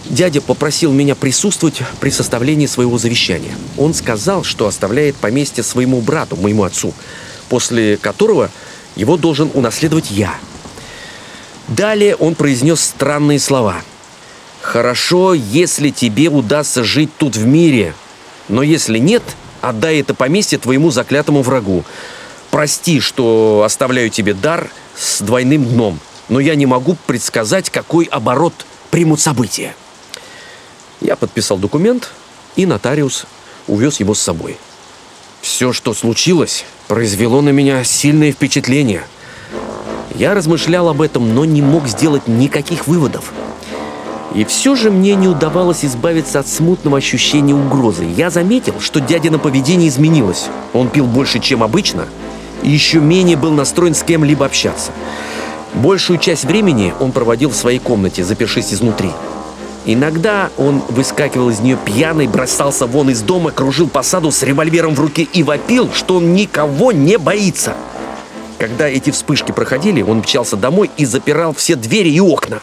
Дядя попросил меня присутствовать при составлении своего завещания. Он сказал, что оставляет поместье своему брату, моему отцу, после которого его должен унаследовать я. Далее он произнес странные слова. «Хорошо, если тебе удастся жить тут в мире, но если нет, отдай это поместье твоему заклятому врагу. Прости, что оставляю тебе дар с двойным дном, но я не могу предсказать, какой оборот примут события». Я подписал документ, и нотариус увез его с собой. Все, что случилось, произвело на меня сильное впечатление. Я размышлял об этом, но не мог сделать никаких выводов. И все же мне не удавалось избавиться от смутного ощущения угрозы. Я заметил, что дядино поведение изменилось. Он пил больше, чем обычно, и еще менее был настроен с кем-либо общаться. Большую часть времени он проводил в своей комнате, запершись изнутри. Иногда он выскакивал из нее пьяный, бросался вон из дома, кружил по саду с револьвером в руке и вопил, что он никого не боится. Когда эти вспышки проходили, он мчался домой и запирал все двери и окна.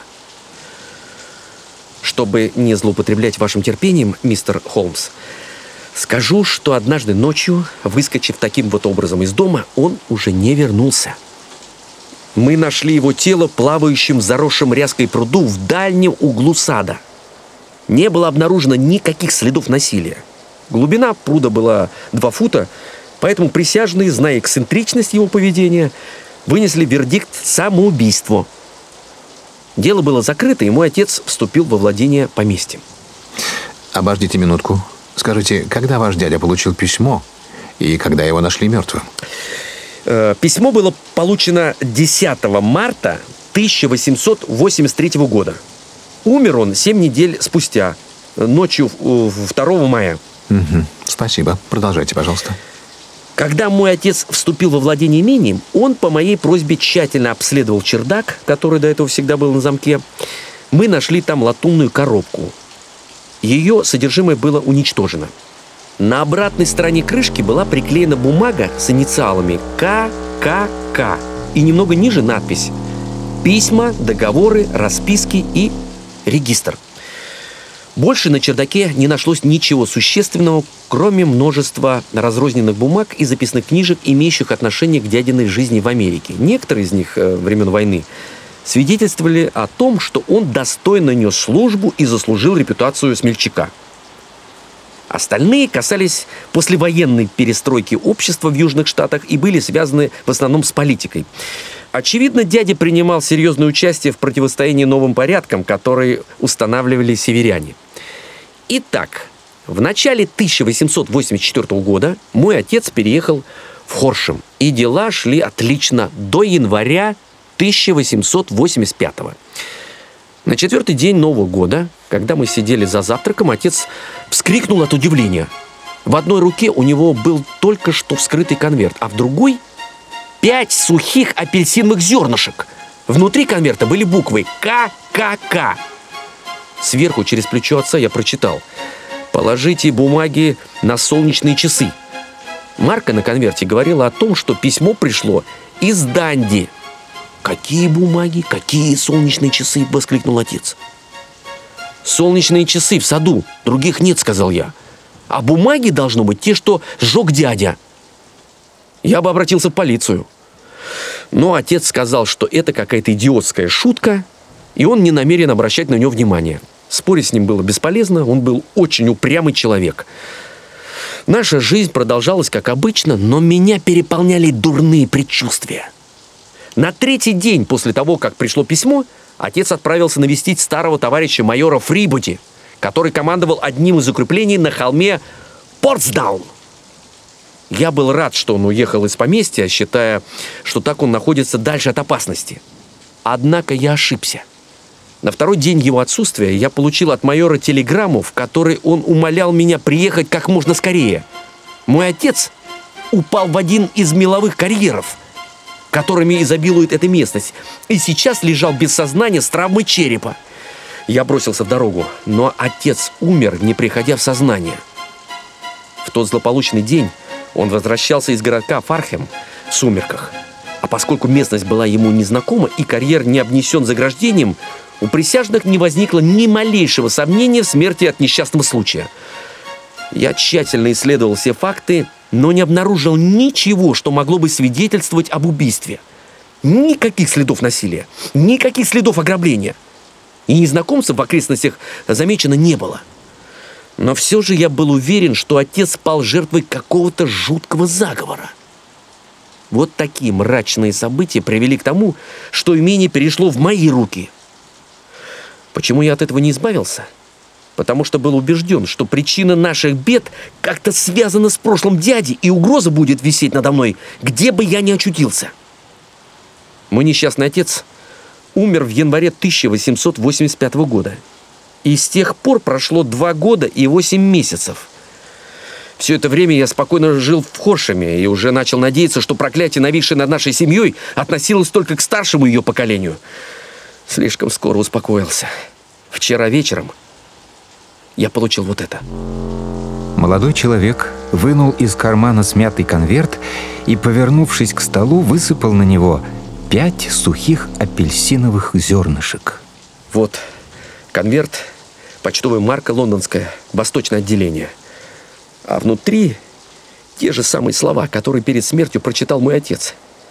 Чтобы не злоупотреблять вашим терпением, мистер Холмс, скажу, что однажды ночью, выскочив таким вот образом из дома, он уже не вернулся. Мы нашли его тело плавающим в заросшем ряской пруду в дальнем углу сада. Не было обнаружено никаких следов насилия. Глубина пруда была 2 фута, поэтому присяжные, зная эксцентричность его поведения, вынесли вердикт самоубийство. Дело было закрыто, и мой отец вступил во владение поместьем. Обождите минутку. Скажите, когда ваш дядя получил письмо и когда его нашли мертвым? Письмо было получено 10 марта 1883 года. Умер он 7 недель спустя, ночью 2 мая. Спасибо. Продолжайте, пожалуйста. Когда мой отец вступил во владение имением, он по моей просьбе тщательно обследовал чердак, который до этого всегда был на замке. Мы нашли там латунную коробку. Ее содержимое было уничтожено. На обратной стороне крышки была приклеена бумага с инициалами ККК. И немного ниже надпись: «Письма, договоры, расписки и регистр». Больше на чердаке не нашлось ничего существенного, кроме множества разрозненных бумаг и записных книжек, имеющих отношение к дядиной жизни в Америке. Некоторые из них времен войны свидетельствовали о том, что он достойно нес службу и заслужил репутацию смельчака. Остальные касались послевоенной перестройки общества в Южных Штатах и были связаны в основном с политикой. Очевидно, дядя принимал серьезное участие в противостоянии новым порядкам, которые устанавливали северяне. Итак, в начале 1884 года мой отец переехал в Хоршем, и дела шли отлично до января 1885. На 4-й день Нового года, когда мы сидели за завтраком, отец вскрикнул от удивления. В одной руке у него был только что вскрытый конверт, а в другой 5 сухих апельсиновых зернышек. Внутри конверта были буквы ККК. Сверху через плечо отца я прочитал: «Положите бумаги на солнечные часы». Марка на конверте говорила о том, что письмо пришло из Данди. «Какие бумаги? Какие солнечные часы?» — воскликнул отец. «Солнечные часы в саду, других нет», — сказал я. «А бумаги должно быть те, что сжег дядя». Я бы обратился в полицию. Но отец сказал, что это какая-то идиотская шутка, и он не намерен обращать на нее внимание. Спорить с ним было бесполезно, он был очень упрямый человек. Наша жизнь продолжалась как обычно, но меня переполняли дурные предчувствия. На 3-й день после того, как пришло письмо, отец отправился навестить старого товарища майора Фрибоди, который командовал одним из укреплений на холме Портсдаун. Я был рад, что он уехал из поместья, считая, что так он находится дальше от опасности. Однако я ошибся. На 2-й день его отсутствия я получил от майора телеграмму, в которой он умолял меня приехать как можно скорее. Мой отец упал в один из меловых карьеров, которыми изобилует эта местность, и сейчас лежал без сознания с травмой черепа. Я бросился в дорогу, но отец умер, не приходя в сознание. В тот злополучный день он возвращался из городка Фархем в сумерках. А поскольку местность была ему незнакома и карьер не обнесен заграждением, У присяжных не возникло ни малейшего сомнения в смерти от несчастного случая. Я тщательно исследовал все факты, но не обнаружил ничего, что могло бы свидетельствовать об убийстве. Никаких следов насилия, никаких следов ограбления. И незнакомцев в окрестностях замечено не было. Но все же я был уверен, что отец пал жертвой какого-то жуткого заговора. Вот такие мрачные события привели к тому, что имение перешло в мои руки. Почему я от этого не избавился? Потому что был убежден, что причина наших бед как-то связана с прошлым дяди, и угроза будет висеть надо мной, где бы я ни очутился. Мой несчастный отец умер в январе 1885 года. И с тех пор прошло 2 года и 8 месяцев. Все это время я спокойно жил в Хоршеме и уже начал надеяться, что проклятие, нависшее над нашей семьей, относилось только к старшему ее поколению. Слишком скоро успокоился. Вчера вечером я получил вот это. Молодой человек вынул из кармана смятый конверт и, повернувшись к столу, высыпал на него 5 сухих апельсиновых зернышек. Вот конверт, почтовая марка лондонская, восточное отделение. А внутри те же самые слова, которые перед смертью прочитал мой отец.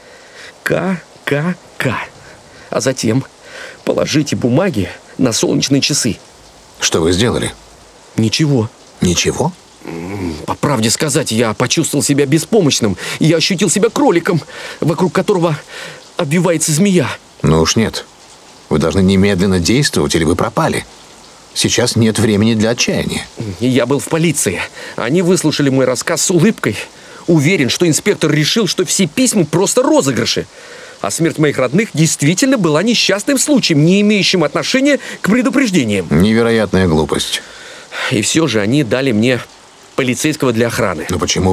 ККК. А затем положите бумаги на солнечные часы. Что вы сделали? Ничего. Ничего? По правде сказать, я почувствовал себя беспомощным. Я ощутил себя кроликом, вокруг которого обвивается змея. Ну уж нет. Вы должны немедленно действовать, или вы пропали. Сейчас нет времени для отчаяния. Я был в полиции. Они выслушали мой рассказ с улыбкой. Уверен, что инспектор решил, что все письма просто розыгрыши. А смерть моих родных действительно была несчастным случаем, не имеющим отношения к предупреждениям. Невероятная глупость. И все же они дали мне полицейского для охраны. Но почему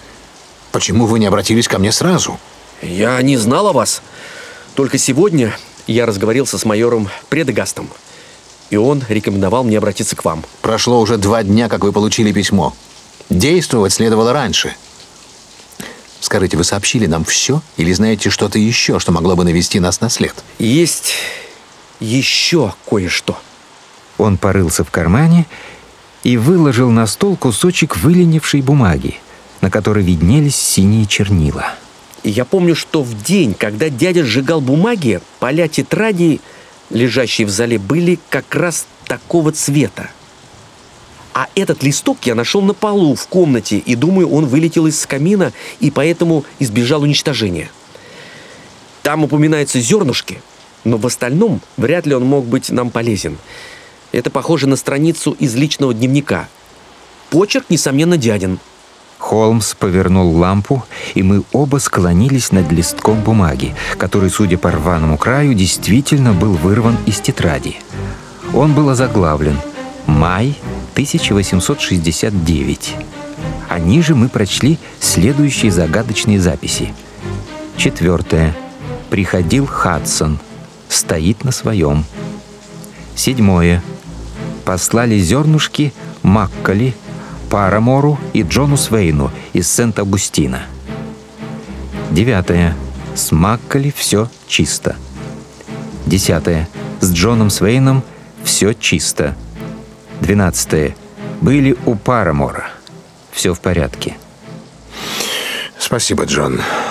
вы не обратились ко мне сразу? Я не знал о вас. Только сегодня я разговорился с майором Предегастом, и он рекомендовал мне обратиться к вам. Прошло уже 2 дня, как вы получили письмо. Действовать следовало раньше. Скажите, вы сообщили нам все или знаете что-то еще, что могло бы навести нас на след? Есть еще кое-что. Он порылся в кармане и выложил на стол кусочек выленившей бумаги, на которой виднелись синие чернила. И я помню, что в день, когда дядя сжигал бумаги, поля тетради, лежащие в зале, были как раз такого цвета. А этот листок я нашел на полу в комнате, и думаю, он вылетел из камина и поэтому избежал уничтожения. Там упоминаются зернышки, но в остальном вряд ли он мог быть нам полезен. Это похоже на страницу из личного дневника. Почерк, несомненно, дядин. Холмс повернул лампу, и мы оба склонились над листком бумаги, который, судя по рваному краю, действительно был вырван из тетради. Он был озаглавлен «Май 1869». А ниже мы прочли следующие загадочные записи. 4. Приходил Хадсон. Стоит на своем. 7. Послали зернышки Макколи, Парамору и Джону Свейну из Сент-Августина. 9. С Макколи все чисто. 10. С Джоном Свейном все чисто. 12. Были у Парамора. Все в порядке. Спасибо, Джон.